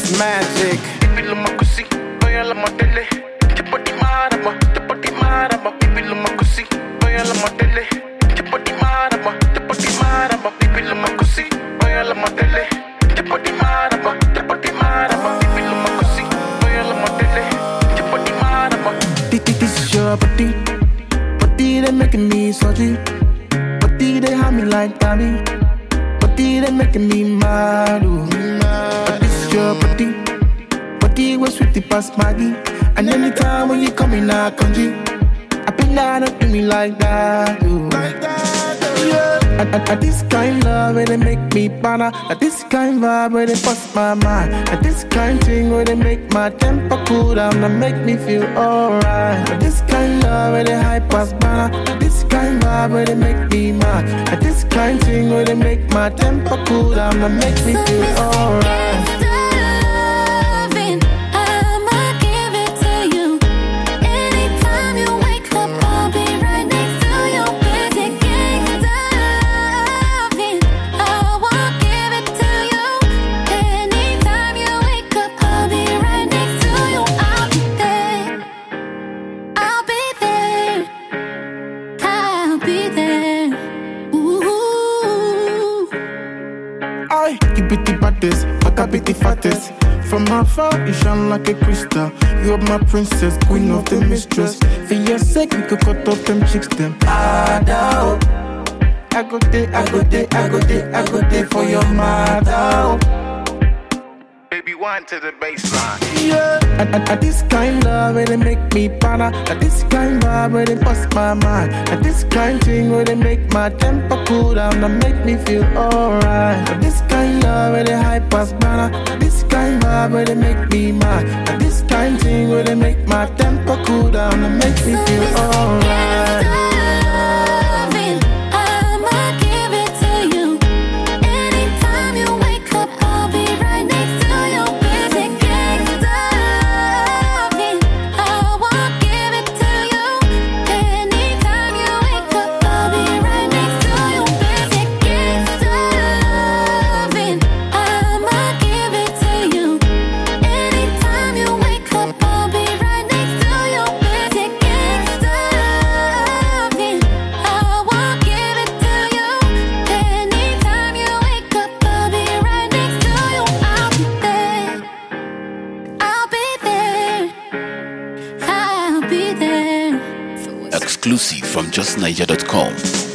It's magic. Ipilo makusi, oya la matele. Chapati marama, chapati marama. Ipilo makusi, oya la matele. Chapati marama, chapati marama. Ipilo makusi, oya la matele. Chapati marama, chapati marama. Ipilo makusi, oya la matele. Chapati marama. This is your body, body they making me salty. Body they have me like Danny. Body they making me mad, ooh. But this is your body, body was sweetie past Maggie. And anytime when you come in, I conjure. I been down to do me like that, ooh. Yeah. At this kind love where they make me banner. At this kind vibe where they bust my mind. At this kind thing where they make my temper cool down and make me feel alright. At this kind love where they hype us banner. At this kind vibe where they make me mad. At this kind thing where they make my temper cool down and make me feel alright. You be the baddest, but I be the fattest. From afar, you shine like a crystal. You are my princess, queen of the mistress. For your sake, we could cut off them chicks, them. I go day, I go day, I go day, I go day for your mother. Baby, one to the baseline. Yeah. At this kind love where they make me banner. At this kind vibe where they bust my mind. At this kind thing where they make my temper cool down and make me feel alright. At this kind love where they hype us banner. At this kind vibe where they make me mad. At this kind thing where they make my temper cool down and make me feel alright. Exclusive from justniger.com.